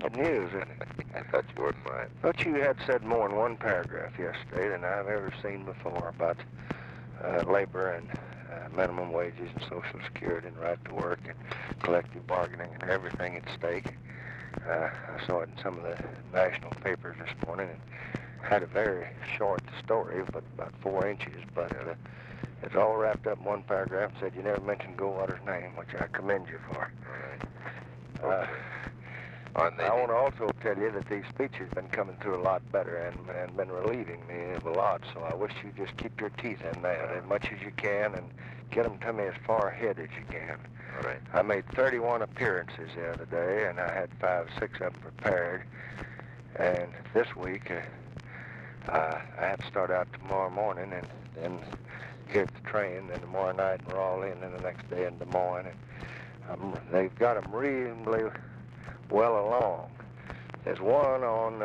news. I thought you wouldn't mind. Thought you had said more in one paragraph yesterday than I've ever seen before about labor and minimum wages and Social Security and right to work and collective bargaining and everything at stake. I saw it in some of the national papers this morning and had a very short story, but about 4 inches, but it's all wrapped up in one paragraph and said you never mentioned Goldwater's name, which I commend you for. All right. I want to also tell you that these speeches have been coming through a lot better and been relieving me of a lot, so I wish you just keep your teeth in that as much as you can and get them to me as far ahead as you can. All right. I made 31 appearances the other day, and I had 5, 6 of them prepared. And this week, I have to start out tomorrow morning and then hit the train, then tomorrow night in Raleigh, and then the next day in Des Moines. And they've got them reasonably well along. There's one on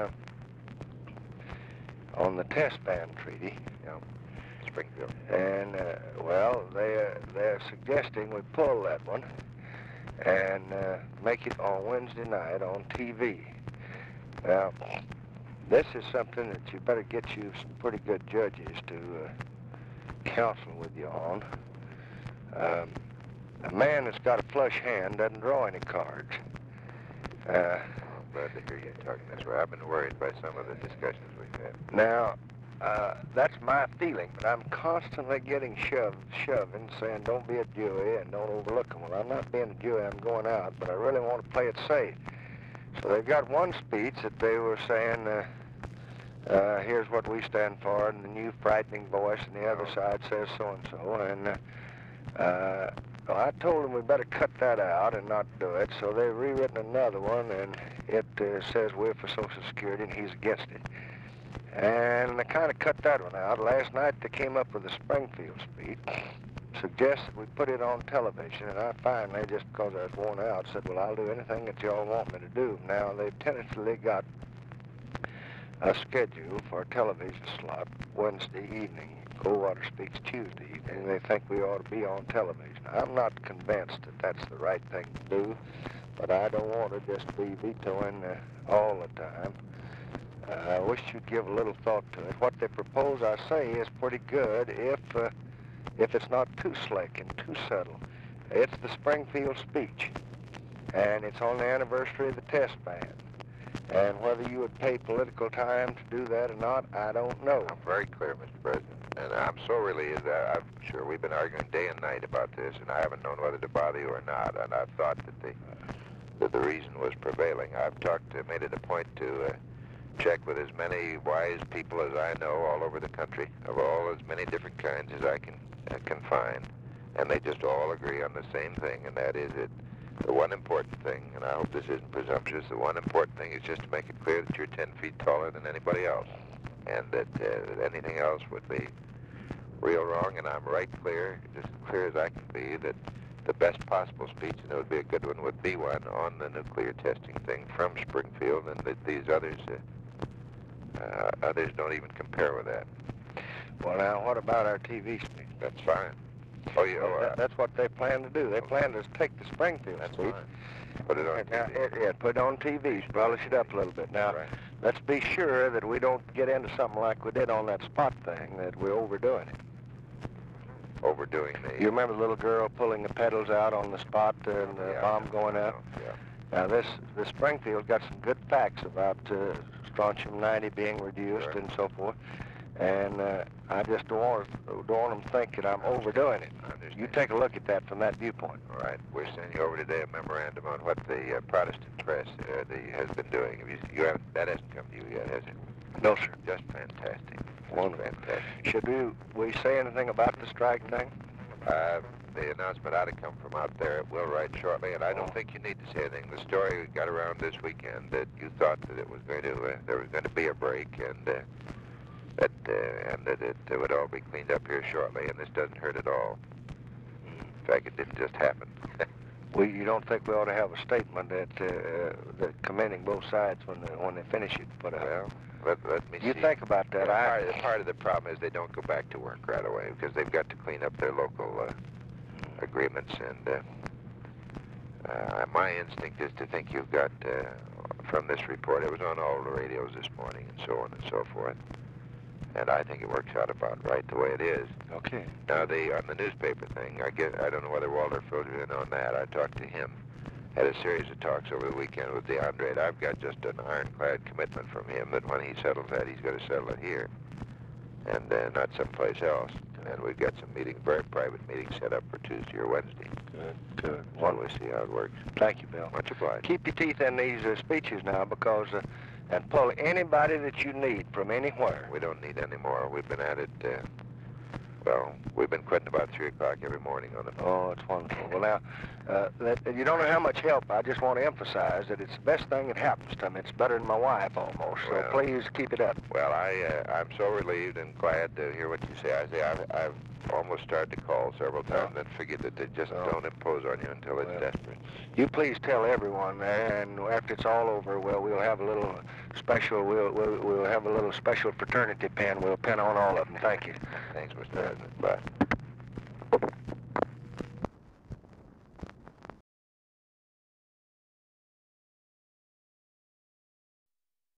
the test ban treaty. Springfield. And, well, they're suggesting we pull that one and make it on Wednesday night on TV. Now, this is something that you better get you some pretty good judges to counsel with you on. A man that's got a flush hand doesn't draw any cards. I'm glad to hear you talking this way. I've been worried by some of the discussions we've had. Now, that's my feeling, but I'm constantly getting shoving, saying don't be a Dewey and don't overlook them. Well, I'm not being a Dewey, I'm going out, but I really want to play it safe. So they've got one speech that they were saying, here's what we stand for, and the new frightening voice, and the other side says so-and-so, and well, I told them we better cut that out and not do it, so they've rewritten another one, and it says we're for Social Security, and he's against it. And they kind of cut that one out. Last night they came up with a Springfield speech, suggested we put it on television, and I finally, just because I was worn out, said, well, I'll do anything that y'all want me to do. Now, they've tentatively got a schedule for a television slot Wednesday evening. Goldwater speaks Tuesday evening. They think we ought to be on television. I'm not convinced that that's the right thing to do, but I don't want to just be vetoing all the time. I wish you'd give a little thought to it. What they propose, I say, is pretty good if it's not too slick and too subtle. It's the Springfield speech, and it's on the anniversary of the test ban. And whether you would pay political time to do that or not, I don't know. I'm very clear, Mr. President. And I'm so relieved that I'm sure we've been arguing day and night about this, and I haven't known whether to bother you or not. And I thought that the reason was prevailing. I've made it a point to check with as many wise people as I know all over the country, of all as many different kinds as I can find, and they just all agree on the same thing, and that is that the one important thing, and I hope this isn't presumptuous, the one important thing is just to make it clear that you're 10 feet taller than anybody else, and that anything else would be real wrong, and I'm right clear, just as clear as I can be, that the best possible speech, and it would be a good one, would be one on the nuclear testing thing from Springfield, and that these others don't even compare with that. Well, now, what about our TV speech? That's fine. Oh, yeah. That's what they plan to do. They plan to take the Springfield speech. Fine. Put it on TV. Put it on TV, polish it up a little bit. Now, let's be sure that we don't get into something like we did on that spot thing, that we're overdoing it. Overdoing the... You remember the little girl pulling the pedals out on the spot and the bomb going out? Yeah. Now, the Springfield got some good facts about strontium-90 being reduced and so forth. And I just don't want them to think that I'm overdoing it. You take a look at that from that viewpoint. All right. We're sending you over today a memorandum on what the Protestant press has been doing. That hasn't come to you yet, has it? No, sir. Just fantastic. Wonderful. Fantastic. Should we say anything about the strike thing? The announcement ought to come from out there. It will right shortly, and I don't think you need to say anything. The story got around this weekend that you thought that it was going to there was going to be a break, and that it would all be cleaned up here shortly, and this doesn't hurt at all. In fact, it didn't just happen. Well, you don't think we ought to have a statement that commending both sides when they finish it? But let me see. You think about that. Part of the problem is they don't go back to work right away because they've got to clean up their local agreements, and my instinct is to think you've got from this report. It was on all the radios this morning and so on and so forth. And I think it works out about right the way it is. Okay. Now, on the newspaper thing, I don't know whether Walter filtered in on that. I talked to him. Had a series of talks over the weekend with DeAndre. I've got just an ironclad commitment from him that when he settles that, he's going to settle it here, and not someplace else. And we've got some very private meetings set up for Tuesday or Wednesday. Good. Well, we'll see how it works. Thank you, Bill. Much obliged. Keep your teeth in these speeches now, because and pull anybody that you need from anywhere. We don't need any more. We've been at it. Well, we've been quitting about 3 o'clock every morning on the phone. Oh, it's wonderful. Well, now, you don't know how much help. I just want to emphasize that it's the best thing that happens to me. It's better than my wife, almost. So Well, please keep it up. Well, I'm so relieved and glad to hear what you say. I've almost started to call several times and figured that they just don't impose on you until it's desperate. You please tell everyone there, and after it's all over, well, we'll have a little special. We'll have a little special fraternity pin. We'll pin on all of them. Thank you. Thanks, Mr. President. Bye.